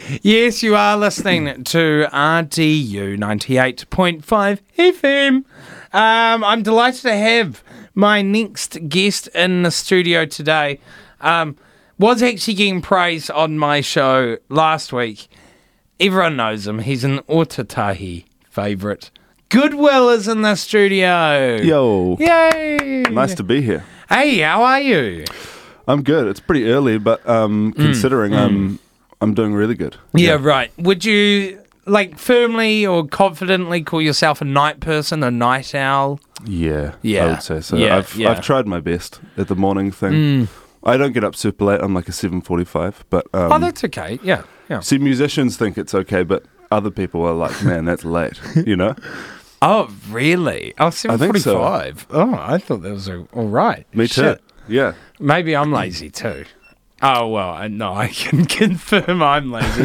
Yes, you are listening to RDU 98.5 FM. I'm delighted to have my next guest in the studio today. Was actually getting praise on my show last week. Everyone knows him. He's an Otatahi favourite. Goodwill is in the studio. Yo. Yay. Nice to be here. Hey, how are you? I'm good. It's pretty early, but considering I'm doing really good. Yeah, right. Would you firmly or confidently call yourself a night person, a night owl? Yeah, Yeah. I would say so. Yeah, I've tried my best at the morning thing. I don't get up super late. I'm like a 7:45, but Oh, that's okay. Yeah. see, musicians think it's okay, but other people are like, man, that's late, you know? Oh, really? Oh, I think so. 7:45. Oh, I thought that was all right. Me too. Shit. Yeah. Maybe I'm lazy too. Oh, well, no, I can confirm I'm lazy.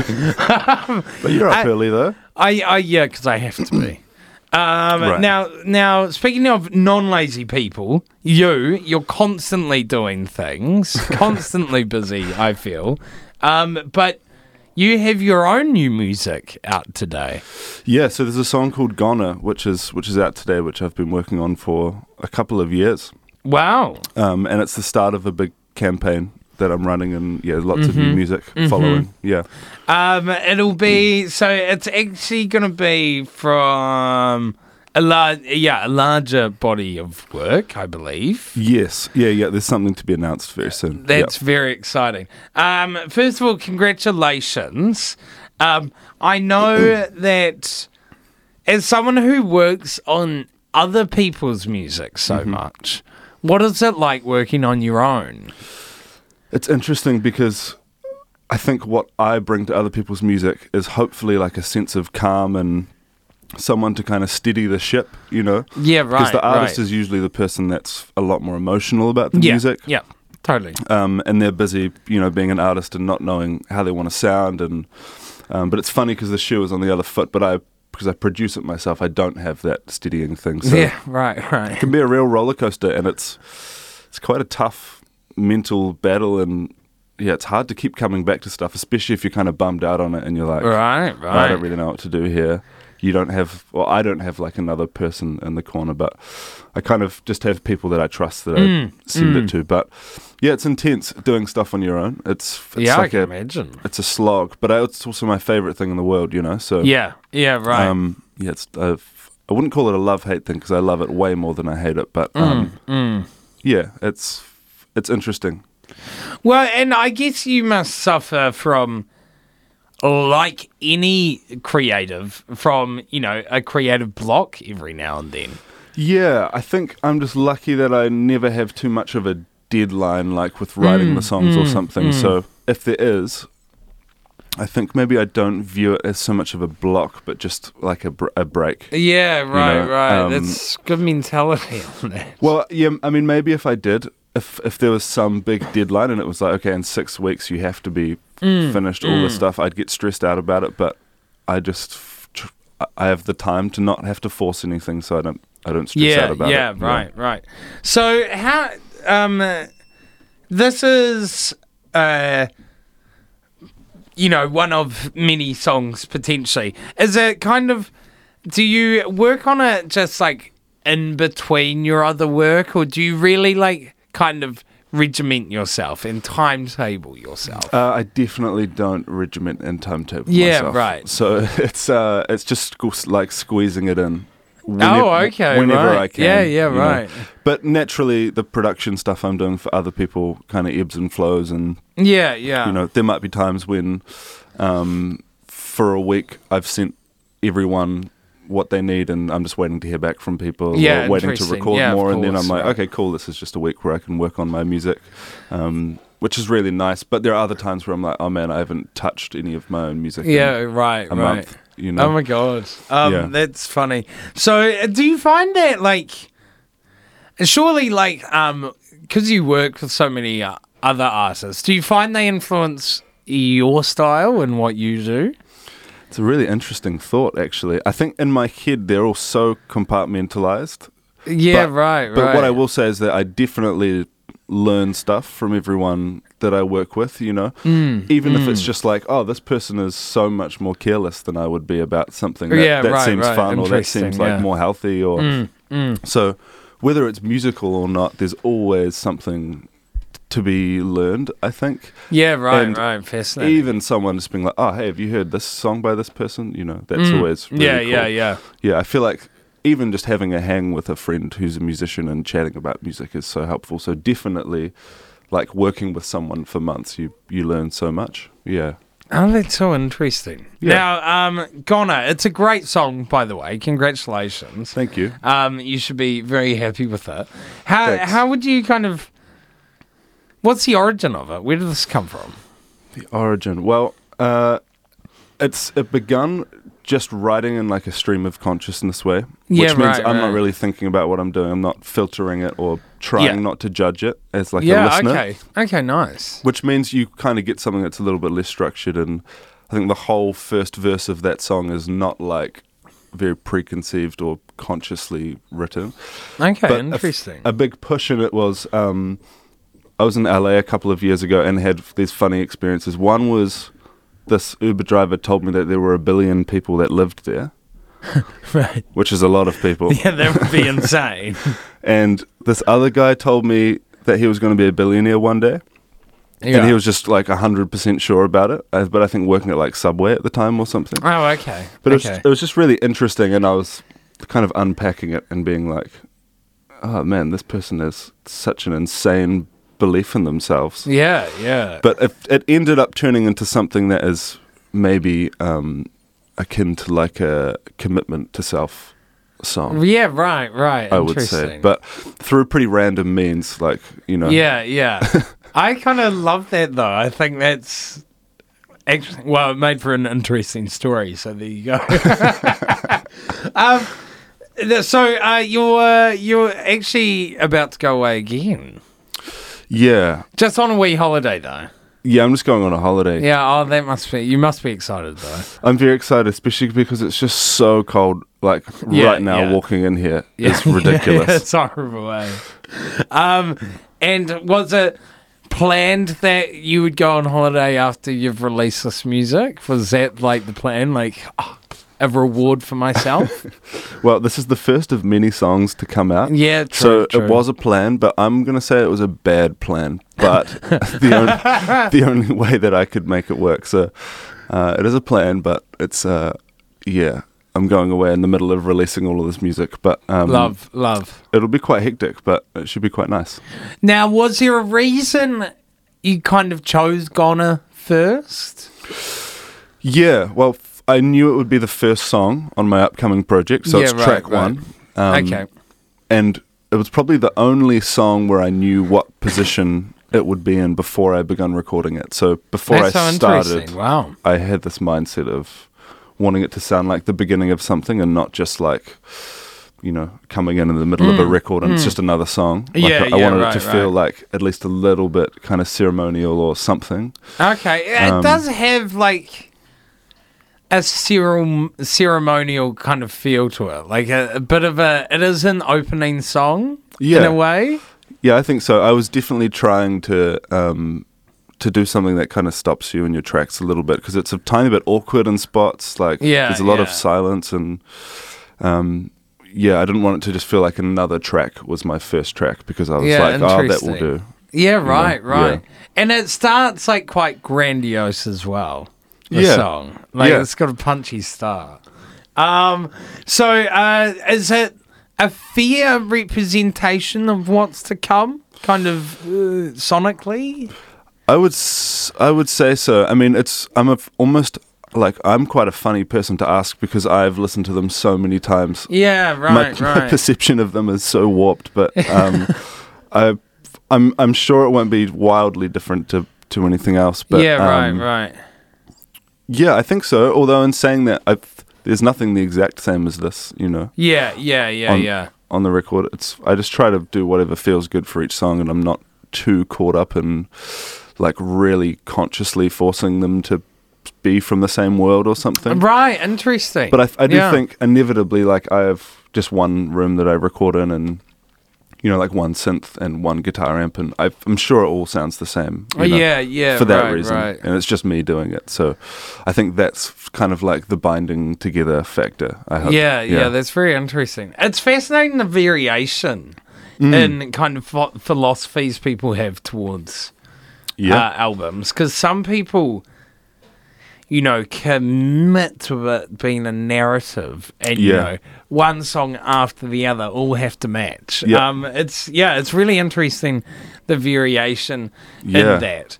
But you're up early, though. Yeah, because I have to be. Right. Now, speaking of non-lazy people, you're constantly doing things, constantly busy, I feel. But you have your own new music out today. Yeah, so there's a song called Goner, which is out today, which I've been working on for a couple of years. Wow. And it's the start of a big campaign that I'm running, and lots of new music following. Yeah. It'll be it's actually going to be from a larger body of work, I believe. Yes. Yeah. There's something to be announced very soon. That's very exciting. First of all, congratulations. I know that as someone who works on other people's music so much, what is it like working on your own? It's interesting because I think what I bring to other people's music is hopefully like a sense of calm and someone to kind of steady the ship, you know? Yeah, right. Because the artist is usually the person that's a lot more emotional about the music. Yeah, totally. And they're busy, being an artist and not knowing how they want to sound. And but it's funny because the shoe is on the other foot, but because I produce it myself, I don't have that steadying thing. So yeah, right. it can be a real roller coaster, and it's quite a tough mental battle, and it's hard to keep coming back to stuff, especially if you're kind of bummed out on it and you're like, right. I don't really know what to do here. I don't have like another person in the corner, but I kind of just have people that I trust that I send it to. But yeah, it's intense doing stuff on your own. It's I can imagine. It's a slog, but it's also my favorite thing in the world, So yeah, right. I wouldn't call it a love-hate thing because I love it way more than I hate it. But yeah, it's interesting. Well, and I guess you must suffer from, like any creative, from, a creative block every now and then. Yeah, I think I'm just lucky that I never have too much of a deadline, like with writing the songs or something. So if there is, I think maybe I don't view it as so much of a block, but just like a break. Yeah, right. That's good mentality on that. Well, yeah, I mean, maybe if I did, if there was some big deadline and it was like, okay, in 6 weeks you have to be finished all this stuff, I'd get stressed out about it. But I have the time to not have to force anything, so I don't stress out about it. Yeah, right. So how this is one of many songs potentially. Is it kind of, do you work on it just like in between your other work, or do you really kind of regiment yourself and timetable yourself? I definitely don't regiment and timetable myself. Yeah, right. So it's just like squeezing it in. Whenever I can. Yeah, right. But naturally, the production stuff I'm doing for other people kind of ebbs and flows, and yeah. There might be times when, for a week, I've sent everyone what they need, and I'm just waiting to hear back from people, or waiting to record more, and then I'm like, okay, cool, this is just a week where I can work on my music, which is really nice. But there are other times where I'm like, oh man, I haven't touched any of my own music in a month. Oh my god, that's funny. So do you find that surely because you work with so many other artists, do you find they influence your style and what you do? It's a really interesting thought, actually. I think in my head they're all so compartmentalized. Yeah, right. But what I will say is that I definitely learn stuff from everyone that I work with, you know, even if it's just like, oh, this person is so much more careless than I would be about something that seems fun or that seems like more healthy or so whether it's musical or not, there's always something to be learned, I think. Yeah, right, fascinating. Even someone just being like, oh, hey, have you heard this song by this person? You know, that's always really cool. Yeah, I feel like even just having a hang with a friend who's a musician and chatting about music is so helpful. So definitely, like, working with someone for months, you learn so much. Yeah. Oh, that's so interesting. Yeah. Now, Goner, it's a great song, by the way. Congratulations. Thank you. You should be very happy with it. How would you kind of... What's the origin of it? Where did this come from? The origin? Well, it begun just writing in like a stream of consciousness way, which means I'm not really thinking about what I'm doing. I'm not filtering it or trying not to judge it as like a listener. Okay, nice. Which means you kind of get something that's a little bit less structured, and I think the whole first verse of that song is not like very preconceived or consciously written. Okay, but interesting. A big push in it was... I was in LA a couple of years ago and had these funny experiences. One was this Uber driver told me that there were 1 billion people that lived there. Right. Which is a lot of people. Yeah, that would be insane. And this other guy told me that he was going to be a billionaire one day. Yeah. And he was just like 100% sure about it. But I think working at like Subway at the time or something. Oh, okay. But it was just really interesting, and I was kind of unpacking it and being like, oh man, this person has such an insane belief in themselves. Yeah. But if it ended up turning into something that is maybe akin to like a commitment to self song. Yeah, right. I would say. But through pretty random means, like, you know. Yeah. I kind of love that though. I think that's actually, well, it made for an interesting story, so there you go. So you're actually about to go away again. Yeah. Just on a wee holiday, though. Yeah, I'm just going on a holiday. Yeah, you must be excited, though. I'm very excited, especially because it's just so cold. Like, right now, walking in here is ridiculous. It's horrible, eh? And was it planned that you would go on holiday after you've released this music? Was that, like, the plan? Like, a reward for myself? Well, this is the first of many songs to come out. Yeah, true. It was a plan, but I'm going to say it was a bad plan. But the only way that I could make it work. So it is a plan, but it's, I'm going away in the middle of releasing all of this music. But love. It'll be quite hectic, but it should be quite nice. Now, was there a reason you kind of chose Goner first? Yeah, well... I knew it would be the first song on my upcoming project, so it's track one. Okay. And it was probably the only song where I knew what position it would be in before I began recording it. So before I started, I had this mindset of wanting it to sound like the beginning of something and not just like, you know, coming in the middle of a record and it's just another song. Like I wanted it to feel like at least a little bit kind of ceremonial or something. Okay. It does have like... a ceremonial kind of feel to it, like a bit of it is an opening song in a way. Yeah, I think so. I was definitely trying to do something that kind of stops you in your tracks a little bit, because it's a tiny bit awkward in spots, like there's a lot of silence, and I didn't want it to just feel like another track was my first track, because I was like, oh, that will do. Yeah, right. Yeah. And it starts like quite grandiose as well. The song. It's got a punchy start. So is it a fair representation of what's to come, kind of sonically? I would say so. I mean, I'm quite a funny person to ask, because I've listened to them so many times. Yeah, right. My perception of them is so warped, but I'm sure it won't be wildly different to anything else. But right. Yeah, I think so. Although in saying that, there's nothing the exact same as this, you know. Yeah. On the record, I just try to do whatever feels good for each song, and I'm not too caught up in like really consciously forcing them to be from the same world or something. Right, interesting. But I do think inevitably, like, I have just one room that I record in, and like one synth and one guitar amp, and I'm sure it all sounds the same. For that reason. Right. And it's just me doing it. So I think that's kind of like the binding together factor, I hope. Yeah, that's very interesting. It's fascinating, the variation in kind of philosophies people have towards albums, because some people, commit to it being a narrative, and one song after the other all have to match. It's really interesting, the variation in that.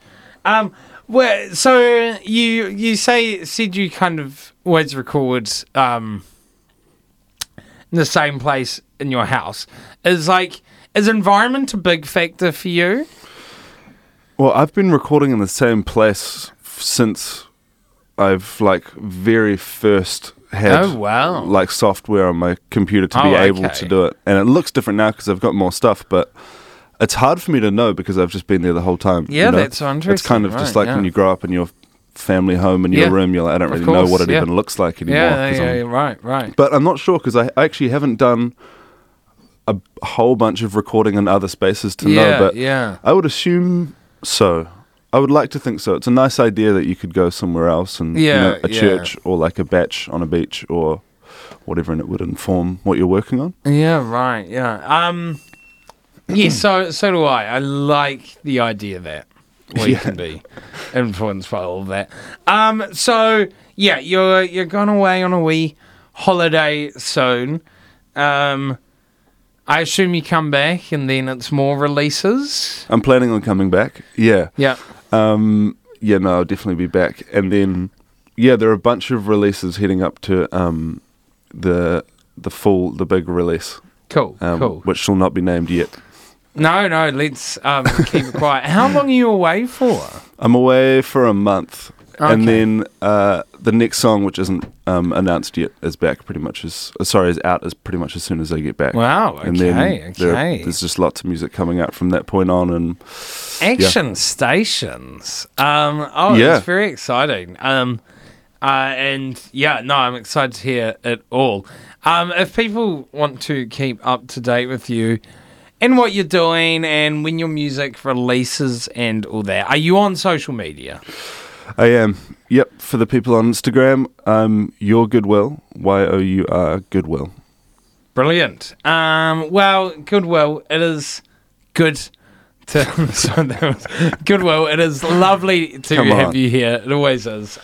So you said you kind of always record in the same place in your house. Is environment a big factor for you? Well, I've been recording in the same place since I've very first had software on my computer to be able to do it. And it looks different now because I've got more stuff, but it's hard for me to know because I've just been there the whole time. Yeah, that's so interesting. It's kind of just like when you grow up in your family home in your room, you're like, I don't really know what it even looks like anymore. Right. But I'm not sure because I actually haven't done a whole bunch of recording in other spaces to know, but I would assume so. I would like to think so. It's a nice idea that you could go somewhere else and a church or like a batch on a beach or whatever, and it would inform what you're working on. Yeah, right. Yeah. So do I. I like the idea that we can be influenced by all of that. So you're going away on a wee holiday soon. I assume you come back and then it's more releases? I'm planning on coming back, yeah. Yeah. I'll definitely be back. And then, there are a bunch of releases heading up to the big release. Cool. Which shall not be named yet. No, let's keep it quiet. How long are you away for? I'm away for a month. Okay. And then the next song, which isn't announced yet, is out as pretty much as soon as I get back. Wow, and then there's just lots of music coming out from that point on. And Action Stations. It's very exciting. I'm excited to hear it all. If people want to keep up to date with you and what you're doing and when your music releases and all that, are you on social media? I am. Yep. For the people on Instagram, Your Goodwill, YOUR Goodwill. Brilliant. Goodwill, it is good to... Goodwill, it is lovely to have you here. It always is.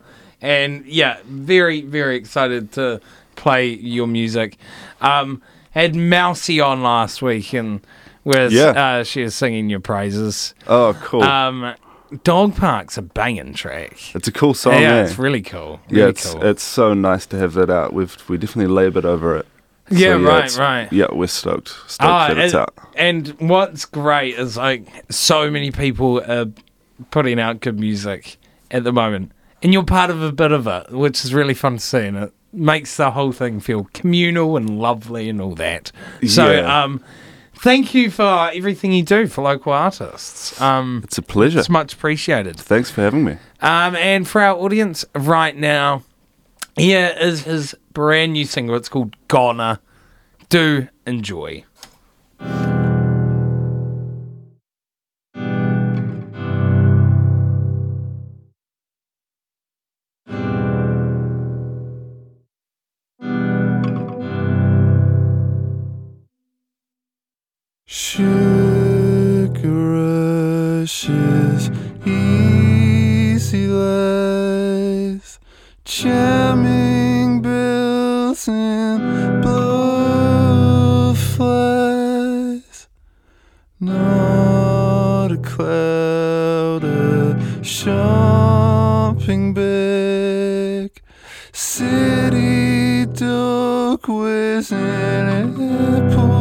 Very, very excited to play your music. Had Mousy on last week and she was singing your praises. Oh, cool. Dog Park's a banging track. It's a cool song. Yeah, it's really cool. It's so nice to have that out. We definitely laboured over it. Right. Yeah, we're stoked that it's out. And what's great is so many people are putting out good music at the moment, and you're part of a bit of it, which is really fun to see, and it makes the whole thing feel communal and lovely and all that. So, thank you for everything you do for local artists. It's a pleasure. It's much appreciated. Thanks for having me. And for our audience right now, here is his brand new single. It's called Goner. Do enjoy. Sugar rushes, easy lies, jamming bells and blowflies. Not a cloud, a shopping bag, city dog with an apple.